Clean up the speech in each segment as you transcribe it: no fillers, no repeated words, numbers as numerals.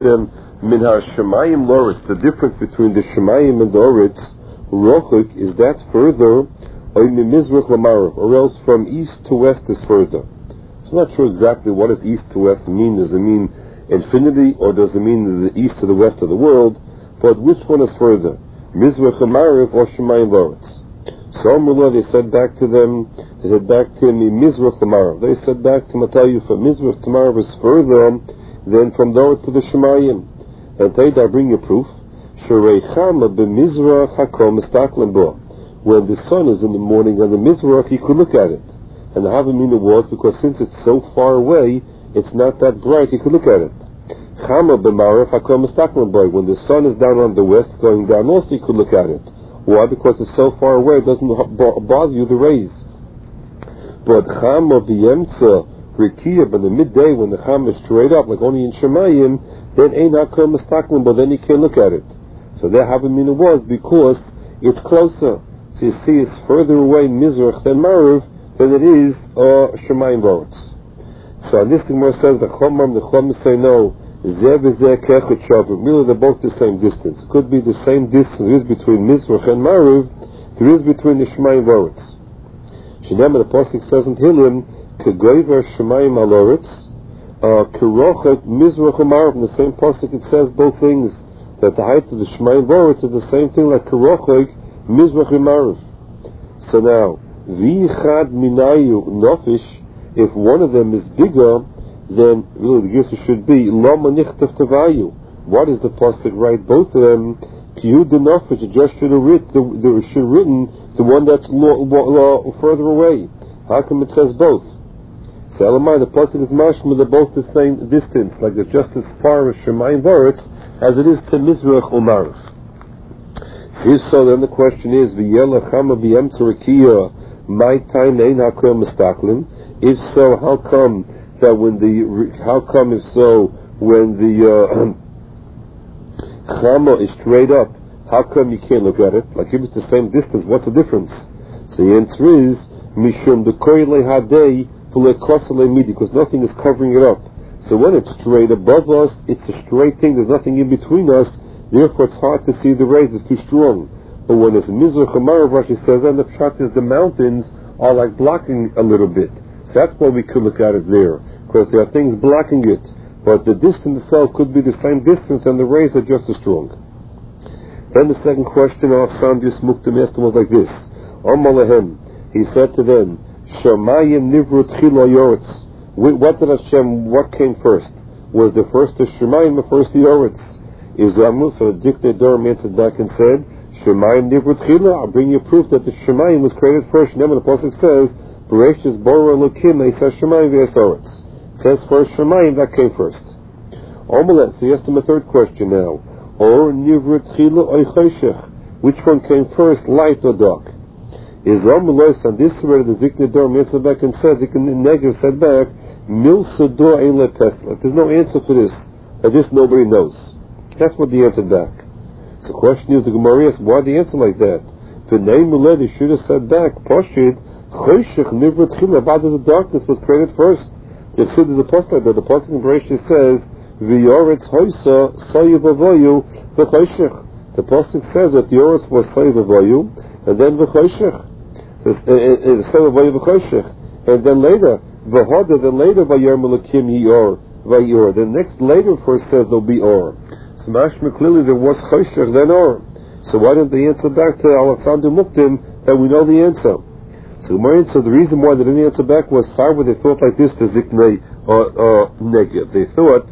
Min ha-shemayim loretz, the difference between the shemayim and the oretz, rochik, is that further, or mimizrach lamarav, or else from east to west is further. So I'm not sure exactly what does east to west mean. Does it mean infinity, or does it mean the east to the west of the world? But which one is further? Mizrach lamarav or shemayim loretz? So Amrullah, they said back to him, Mizrach Tamarav. They said back to him, I tell you, for Mizrach Tamarav is further than from there to the Shemayim. And today I bring you proof. When the sun is in the morning on the Mizrach, he could look at it. And the Havamina was, because since it's so far away, it's not that bright, he could look at it. When the sun is down on the west, going down also, he could look at it. Why? Because it's so far away, it doesn't bother you, the rays. But Chama b'yemtza rikiya, but in the midday, when the Chama is straight up, like only in Shemayim, then ein hakol mistaklim, but then you can't look at it. So their Havamina was because it's closer. So you see, it's further away in Mizrach than Marav than it is Shemayim Boretz. So and this Gemara says the Chomam say no. Really, they're both the same distance. It could be the same distance there is between Mizrach and Marav, there is between the Shemayim Boretz. Shinam, the Pasuk says in Tehillim, Kegoiver Shemayim Aloretz, Kerochet Mizrach and Marav. In the same Pasuk it says both things, that the height of the Shemayim Boretz is the same thing like Kerochet Mizrach and Marav. So now, Vichad Minayu Nofish, if one of them is bigger, then really the answer should be Lama Nichtav Tavayu. What is the pasuk right? Both of them, Kiyud Denofish, just should have written the one that's further away. How come it says both? So Elamai, the pasuk is mashma, they're both the same distance, like it's just as far as Shemayim Boretz as it is to Mizrach Umarav. If so, then the question is V'yela Chama B'yem Tzarakiya My time Ein Hakol Mistaklim. If so, how come that when the Chama is straight up, how come you can't look at it? Like if it's the same distance, what's the difference? So the answer is Mishum Dekoyle Hadei Fulekosale Midi, because nothing is covering it up. So when it's straight above us, it's a straight thing, there's nothing in between us, therefore it's hard to see the rays, it's too strong. But when it's Mizrach Amarav, Rashi says, and the pshat is the mountains are like blocking a little bit. So that's why we could look at it there, because there are things blocking it. But the distance itself could be the same distance, and the rays are just as strong. Then the second question of Sandis Muktim was like this: Amalehem, he said to them, Shemayim Nivrut Chilo Yoretz. What came first? Was the first the Shemayim, the first the Yoretz? Is Ramu, so the Dikter Dorim answered back and said, Shemayim Nivrut Chilo. I'll bring you proof that the Shemayim was created first. Remember the Pasuk says, Bereshis Bora Elokim, he says Shemayim v'Yoretz. Says first Shemayim, that came first. Omelet, so he asked him a third question now. Or Nivrut Chilo Oy Choshech. Which one came first, light or dark? Is Omelet, and this where the Dikter Dorim answered back and said, the Negev said back, Milsador Eile Tesla. There's no answer for this. This nobody knows. That's what the answer back. So the question is, the Gemara asks, why the answer like that? The name Muledi should have said back, Poshid, Choshech Nivrut Chila, about the darkness was created first. You see, there's a post like that. The post in Bereshit says, V'yoretz hoysa soyev avoyu v'choshech. The post says that the yoretz was soyev avoyu, and then v'choshech. Soyev avoyu v'choshech. And then later, v'hoda, then later, v'yer melakim yor, v'yor. The next later first says there'll be or. So mashma clearly there was choshech, then or. So why didn't they answer back to Alexander Muktim that we know the answer? So the reason why they didn't answer back was Sarva, they thought like this, the Ziknei Negev. They thought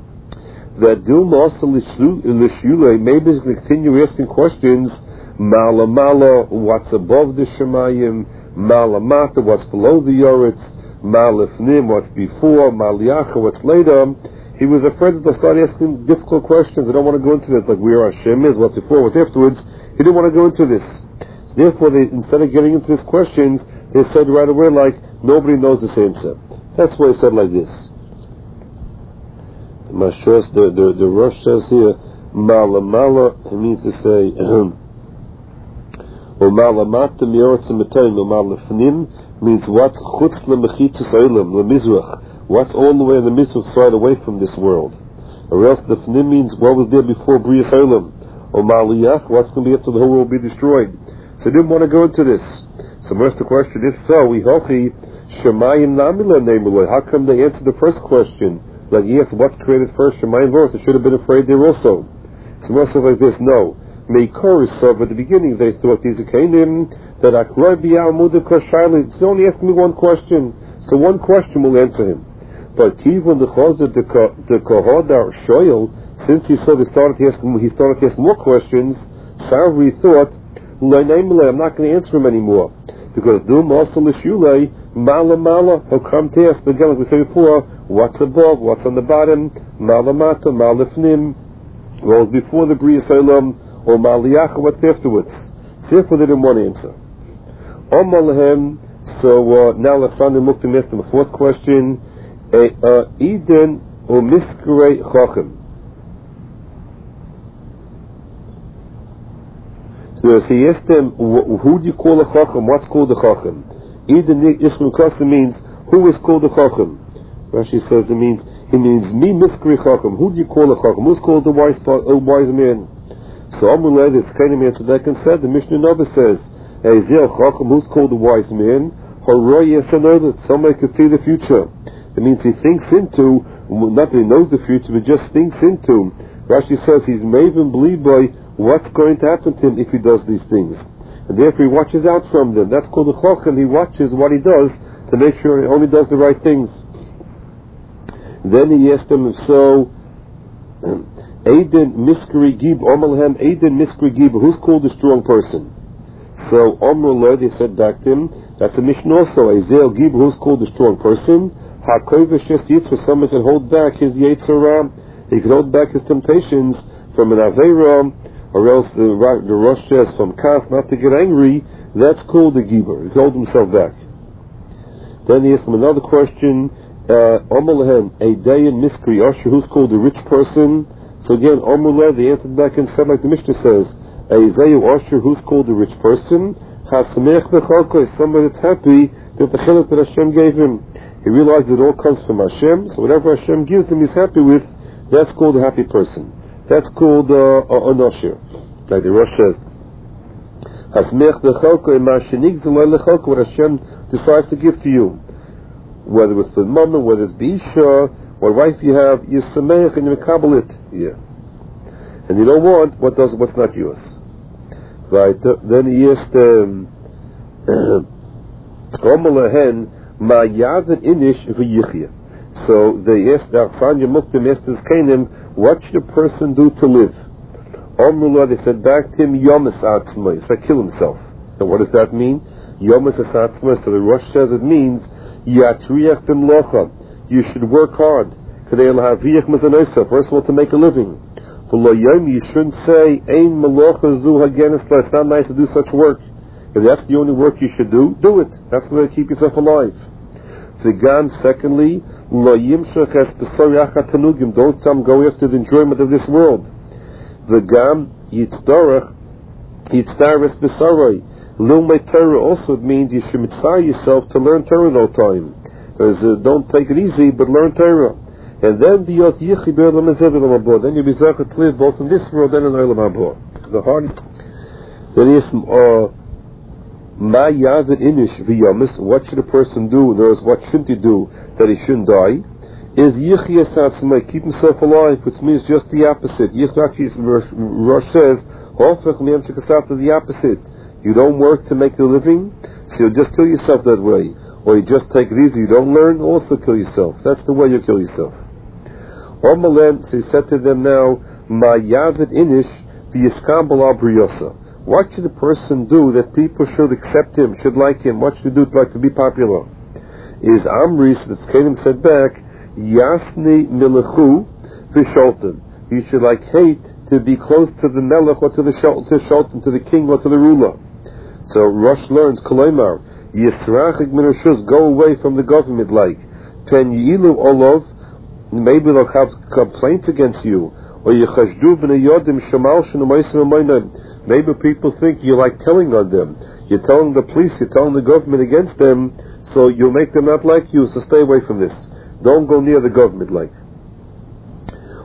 that Dilma also Lishule, maybe he's going to continue asking questions, Mala Mala, what's above the Shemayim, Mala Mata, what's below the Yoretz, Malifnim, what's before, Maliacha, what's later. He was afraid that they'll start asking difficult questions. They don't want to go into this, like where Hashem is, what's before, what's afterwards. He didn't want to go into this. So therefore, instead of getting into these questions, they said right away, like, nobody knows this answer. That's why he said like this. The Rosh says here, Mala Mala, it means to say, or Mala Mata Miyoretz Metayin, or Mala Fnim, means what's Chutz Lemechitzis Eilam, Lemizrach. What's all the way in the Mizrach side away from this world? Or else the Fnim means what was there before B'riyas Olam. Or Ma'aliyach, what's going to be after the whole world will be destroyed. So they didn't want to go into this. So where's the question? If so, we hochi Shemayim Namila Neimuloi. How come they answered the first question? Like, yes, what's created first? Shemayim Voros. They should have been afraid there also. So Moshe says like this, no. Meikor is so, but at the beginning they thought these Akainim that Akroi B'Yal Mudav Kashayli. It's only asking me one question. So one question will answer him. But Kivon the Chazar the Kohodar Shoyel, since he saw he started to ask more questions, Savri thought, I'm not going to answer him anymore. Because Dum also Lishulei, Mala, he'll come to ask again, like we said before, what's above, what's on the bottom, Mala Mata, Malifnim, what was before the B'riyas Olam, or Maliach, what's afterwards. Therefore they didn't want to answer. So now Alexander Muktim asked him a fourth question. Eden or Miskrei Chochem. So he asked them, who do you call a Chochem? What's called a Chochem? Eden Yishmim Kosa means, who is called a Chochem? Rashi says he means me Miskrei Chochem. Who do you call a Chochem? Who's called a wise man? So Amuleh, this kind of answered back and said, the Mishnah Nova says, Chochem, who's called a wise man? Somebody can see the future. It means he thinks into, not that he knows the future, but just thinks into. Rashi says he's maven believe by what's going to happen to him if he does these things. And therefore he watches out from them. That's called a chochem. He watches what he does to make sure he only does the right things. Then he asked him, so, Aiden Miskri Gib, Omalhem, Aiden Miskri Gib, who's called a strong person? So, Omrullah, they said back to him, that's a mission also, Azel Gib, who's called a strong person? HaKoivish Yitzvah, someone can hold back his Yetzirah, he can hold back his temptations from an Aveira, or else the Rosh says from Kas, not to get angry. That's called a Giber. He can hold himself back. Then he asked him another question, Omalahem, a Dayan Miskri Asher, who's called a rich person? So again, Omalahem, they answered back and said like the Mishnah says, a Zayu Asher, who's called a rich person? Hasamech Bechalko, is somebody that's happy that the chiluk that Hashem gave him. He realizes it all comes from Hashem, so whatever Hashem gives him he's happy with, that's called a happy person. That's called an Asher. Like the Rosh says, Hasamech Bechalko, Mashinig Zalai Lechalko, what Hashem decides to give to you. Whether it's the mama, whether it's the Isha, what wife you have, you Sameach and you Mekabel it. Yeah. And you don't want what's not yours. Right, then he asked Omalahen Ma Yavad Inish V'Yichya. So they asked Arfanya Muktim asked this Canaan, what should a person do to live? Omrullah, they said back to him, Yomas Atzmai, so kill himself. And what does that mean? Yomas Atzmai, so the Rosh says it means Yatriach B'Mlocha, you should work hard. First of all, to make a living. You shouldn't say, Ein Melocha Zu Hagenisla, it's not nice to do such work. If that's the only work you should do it. That's the way to keep yourself alive. Secondly, don't go after the enjoyment of this world. Also it means you should mitzvah yourself to learn Torah all the time. Don't take it easy, but learn Torah. And then then you'll be zeichet to live both in this world and in the Olam Haba. The hard. Then is Ma Yavad Inish V'Yamis. What should a person do? In other words, what shouldn't he do that he shouldn't die? Is Yichya Satzmai, keep himself alive, which means just the opposite. Actually, Rosh says, the opposite. You don't work to make a living, so you'll just kill yourself that way. Or you just take it easy, you don't learn, also kill yourself. That's the way you kill yourself. So he said to them now, Ma Yavad Inish V'Yiskambal Al Briyosa. What should a person do that people should accept him, should like him? What should he do to be popular? Is Amris, the Skanim said back, Yasni Milechu V'Sholten. You should hate to be close to the Melech or to the Sholten, to the king or to the ruler. So Rosh learns, Kolaimar, Yisrachik min Rishus, go away from the government Pen Yilu Olov, maybe they'll have complaints against you. Or Yechashdu b'nei Yodim Shemal Shenu maybe people think you like telling on them. You're telling the police, you're telling the government against them, so you'll make them not like you, so stay away from this. Don't go near the government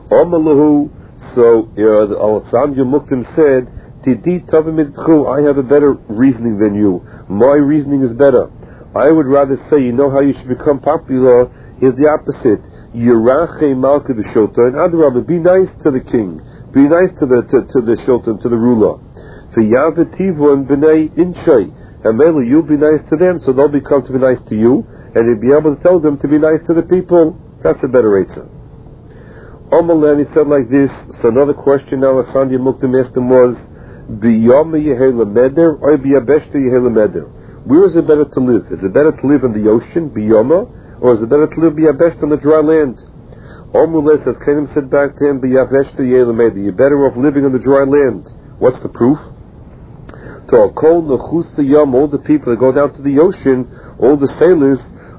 Amalahu. So the Al-Sandia Muktim said, I have a better reasoning than you. My reasoning is better. I would rather say, you know how you should become popular? Here's the opposite. Yirache Malka B'Shulta, and Adrabah, be nice to the king. Be nice to the Shultan, to the ruler. V'yavetivon b'nei inchay. And mainly you'll be nice to them, so they'll become to be nice to you, and you'll be able to tell them to be nice to the people. That's a better answer. Omalan, he said like this. So another question now, Sandia Muktim asked him was, B'yama Yehela Meder or B'yabeshta Yehela Meder? Where is it better to live? Is it better to live in the ocean, B'yama, or is it better to live B'yabeshta on the dry land? Omrullah says, Kenim said back to him, B'yabeshta Yehela Meder. You're better off living on the dry land. What's the proof? To all the people that go down to the ocean, all the sailors,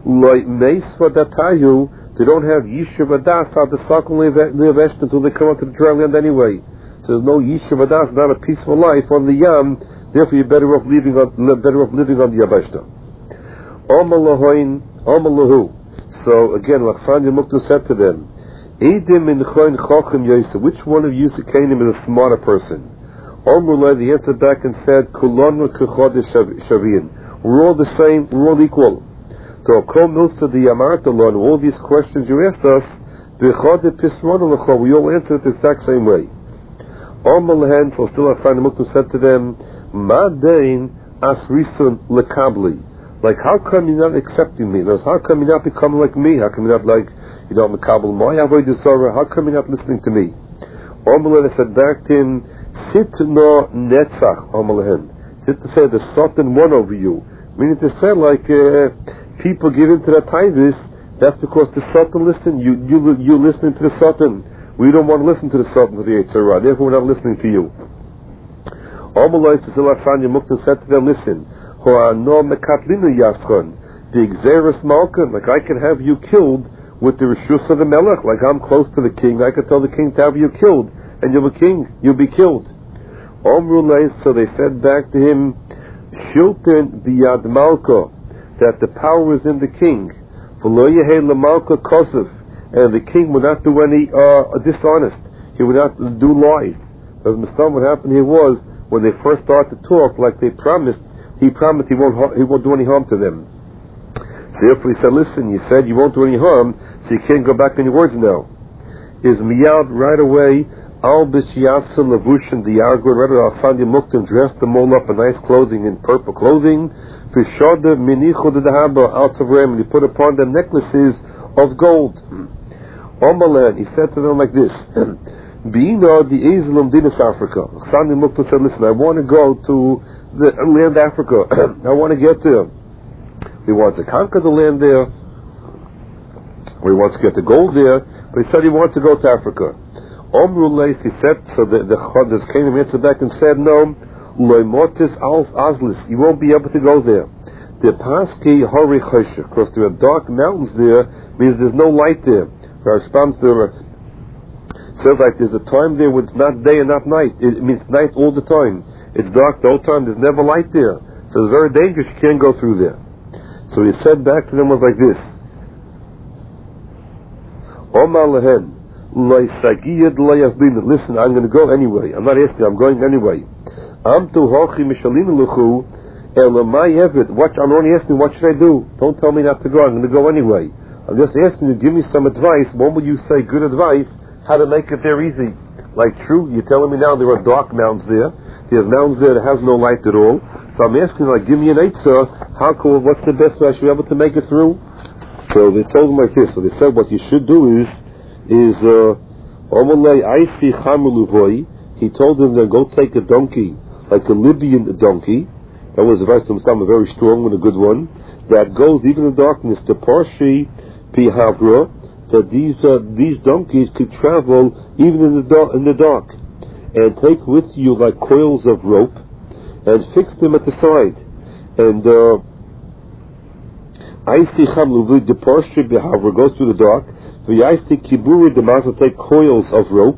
they don't have Yishuv Adas until they come out to the dry land anyway. So there's no Yishuv Adas, not a peaceful life on the Yam. Therefore, you're better off living on the Yabashta. Amalahu. So again, Lachsanya Muktu said to them, which one of you Sekanim is a smarter person? Omrullah, he answered back and said, Kulanu Kechodesh Shavin. We're all the same, we're all equal. To Kol Milsa the Yamartalon, all these questions you asked us, we all answered the exact same way. Omrullah, so still Hassan Muktu said to them, Ma Dain Asrisun Lekabli. Like, how come you're not accepting me? How come you're not becoming like me? How come you're not like, Mekabel Moy Avodah Zarah? How come you're not listening to me? Omrullah said back to him, Sit no netzach amalahen. Sit to say the Satan won over you. Meaning to say like people give into the tithes, that's because the Satan listen. You listening to the Satan. We don't want to listen to the Satan, to the Yitzhara. Therefore we're not listening to you. Amalai Sasila Mukta said to them, listen, Ho'ano mekatlinu yaschon, the Xeris Malkan, like I can have you killed with the Rishus of the Melech, like I'm close to the king, I can tell the king to have you killed. And you're a king, you'll be killed. So they said back to him, Shilton biyad malka, that the power is in the king. V'lo yehei l'malka kosov, and the king would not do any dishonest. He would not do lies. But what happened here was, when they first started to talk, like they promised, he promised he won't do any harm to them. So therefore he said, listen, you said you won't do any harm, so you can't go back on your words now. Is miyad right away, Al Bishiyasa Lavushin the Yargur, rather Al Sandia Muktim dressed them all up in nice clothing, in purple clothing. Fishoda Minichu the Dahaba out of Ram, and he put upon them necklaces of gold. Omalan, he said to them like this, Bina the Islam Dinas Africa. Sandia Muktim said, listen, I want to go to the land Africa. I want to get there. He wants to conquer the land there, or he wants to get the gold there, but he said he wants to go to Africa. Omrullah, he said, so the Chodesh came and answered back and said, no, Loimotis als Azlis, you won't be able to go there. The Paski Hori Choshe, because there are dark mountains there, means there's no light there. Responds there, says like there's a time there when it's not day and not night. It means night all the time. It's dark the whole time, there's never light there. So it's very dangerous, you can't go through there. So he said back to them was like this, Omar Lehen, listen, I'm going to go anyway. I'm not asking, I'm going anyway. I'm only asking, what should I do? Don't tell me not to go, I'm going to go anyway. I'm just asking you, give me some advice. When will you say good advice, how to make it there easy? Like true, you're telling me now there are dark mountains there. There's mountains there that has no light at all. So I'm asking, like, give me an answer. What's the best way I should be able to make it through? So they told him like this. So they said, what you should do is he told them to go take a donkey, like a Libyan donkey. That was the rest of them, a very strong one, a good one, that goes even in darkness to Parshi Pihavra, that these donkeys could travel even in the dark, and take with you like coils of rope, and fix them at the side. And the Parshi Pihavra goes through the dark. Kiburi will take coils of rope,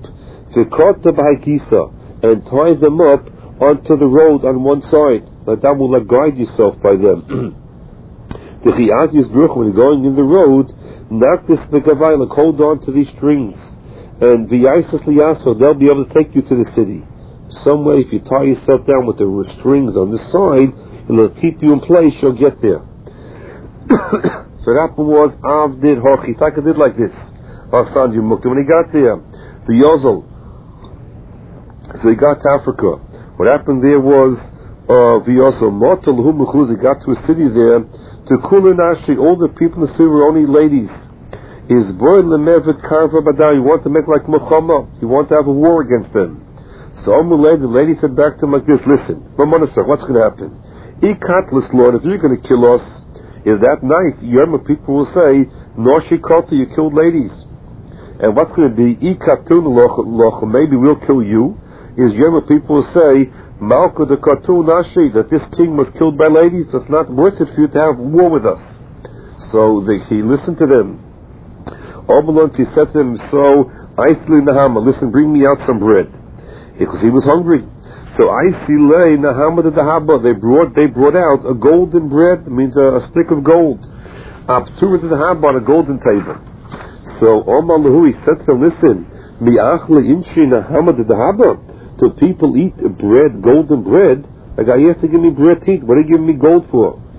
and tie them up onto the road on one side. Like that will guide yourself by them. The Chiyaz Yisbruch, when you're going in the road, knock this Megavai, hold on to these strings. and v'yaises liyaso, they'll be able to take you to the city. Some way, if you tie yourself down with the strings on the side, it'll keep you in place, you'll get there. So that was Av did Hochi. Taka did like this. Hassan Mukta. When he got there, the Yozel, so he got to Africa. What happened there was V'yozel Motel Humachuz. He got to a city there. To Kulinashi, all the people in the city were only ladies. Is boy lemevet karva badar. You want to make like Muhammad. You want to have a war against them. So the lady said back to him like this: listen, what's going to happen? Ikatlis Lord, if you're going to kill us, is that nice? Yerma people will say, Noshi Kota, you killed ladies. And what's going to be Ikatun loch, maybe we'll kill you. Is Yerma people will say, Malka the Katun Nashi, that this king was killed by ladies, so it's not worth it for you to have war with us. So he listened to them. He said to them, so Aisli Nahama, listen, bring me out some bread. Because he was hungry. So Aisli Nahama the Dahaba, they brought out a golden bread, means a stick of gold. Aptura the Dahaba on a golden table. So Omar Lahu, he said to them, listen, Mi'achli Inshi Nahama the Dahaba, till people eat bread, golden bread, like I asked to give me bread to eat, what are you giving me gold for?